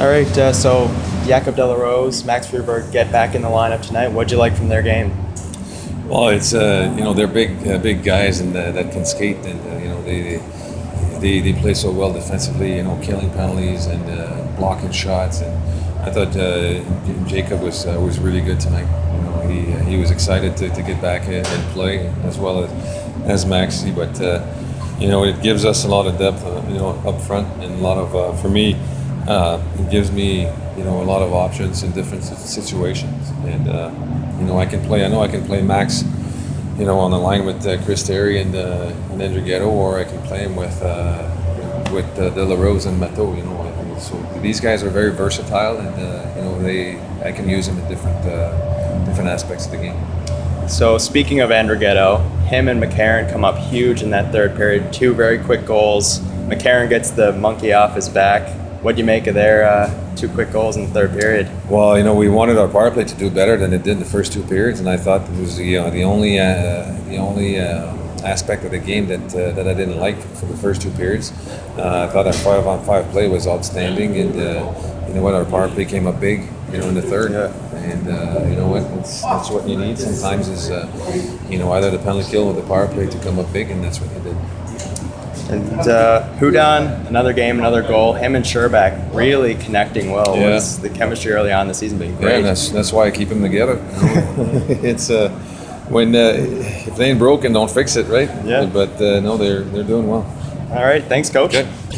All right, so Jakob De La Rose, Max Friberg get back in the lineup tonight. What'd you like from their game? Well, it's they're big guys and that can skate, and they play so well defensively. Killing penalties and blocking shots. And I thought Jacob was really good tonight. He was excited to get back and play as well as Maxi, but it gives us a lot of depth up front, and a lot of for me it gives me a lot of options in different situations. And I can play. I know I can play Max on the line with Chris Terry and Andrighetto, or I can play him with De La Rose and Matteau. So these guys are very versatile, and I can use them in different aspects of the game. So speaking of Andrighetto, him and McCarron come up huge in that third period. Two very quick goals. McCarron gets the monkey off his back. What do you make of their two quick goals in the third period? Well, we wanted our power play to do better than it did the first two periods, and I thought it was the only aspect of the game that I didn't like for the first two periods. I thought our 5-on-5 play was outstanding, and our power play came up big in the third. Yeah. And that's what you need sometimes is either the penalty kill or the power play to come up big, and that's what they did. And Hudon, another game, another goal. Him and Scherbak really connecting well. Yeah. What's the chemistry early on in the season been great? Yeah, that's why I keep them together. It's when if they ain't broken, don't fix it, right? Yeah. But no, they're doing well. All right, thanks, Coach. Okay.